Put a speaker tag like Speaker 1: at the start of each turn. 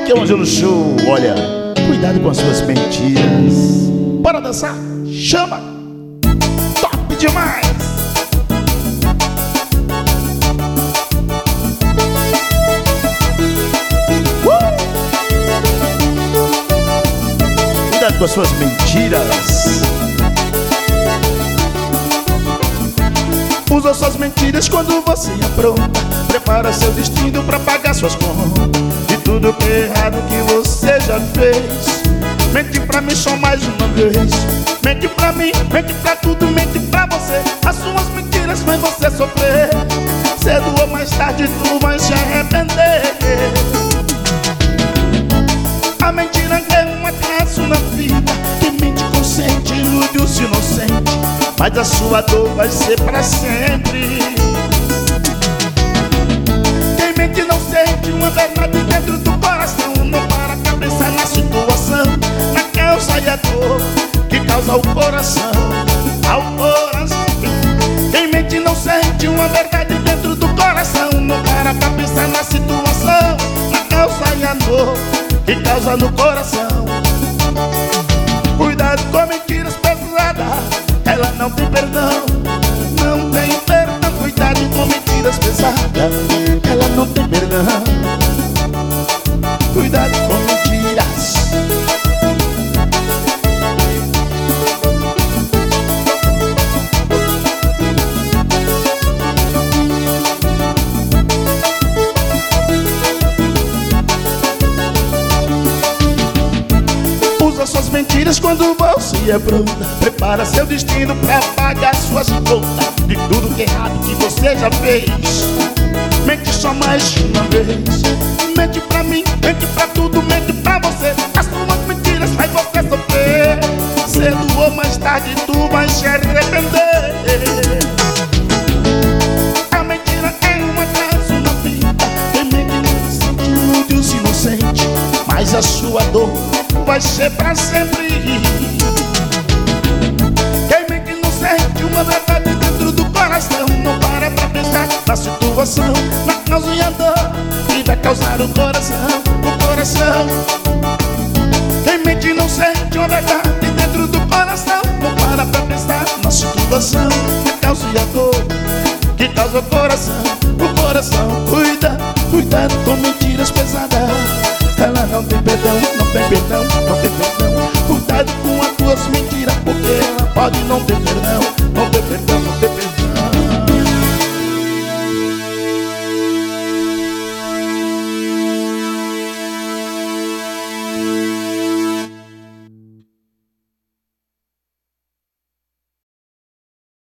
Speaker 1: Aqui é o Angelo Show. Olha, cuidado com as suas mentiras. Bora dançar? Chama! Top demais! Cuidado com as suas mentiras. Usa suas mentiras quando você apronta. Prepara seu destino pra pagar suas contas. E tudo que é errado que você já fez. Mente pra mim só mais uma vez. Mente pra mim, mente pra tudo, mente pra você. As suas mentiras fazem você sofrer. Cedo ou mais tarde tu vai se arrepender. A mentira é um atraso na vida. Quem mente consente ilude os inocentes. Mas a sua dor vai ser pra sempre. Quem mente não sente uma verdade dentro do coração. Não para pra pensar na situação, na causa e a dor que causa o coração. Ao coração. Quem mente não sente uma verdade dentro do coração. Não para pra pensar na situação, na causa e a dor que causa no coração. Cuidado com mentiras pesadas, ela não tem perdão. Não tem perdão. Cuidado com mentiras pesadas, ela não tem perdão. Cuidado com mentiras. Usa suas mentiras quando você apronta. Prepara seu destino pra pagar suas contas. De tudo que é errado que você já fez. Mente só mais uma vez. Mente pra mim, mente pra tudo, mente pra você. As suas mentiras fazem você sofrer. Cedo ou mais tarde tu vai se arrepender. A mentira é um atraso na vida. Quem mente não sente ilude os inocentes. Mas a sua dor vai ser pra sempre. Quem mente não sente uma verdade dentro do coração. Não para pra pensar na situação, na causa e a dor que vai causar o coração, o coração. Quem mente não sente uma verdade dentro do coração. Não para pra pensar na situação, na causa e a dor que causa o coração, o coração. Cuidado com mentiras pesadas. Ela não tem perdão, não tem perdão, não tem perdão. Cuidado com as tuas mentiras, porque ela pode não ter perdão, não ter perdão.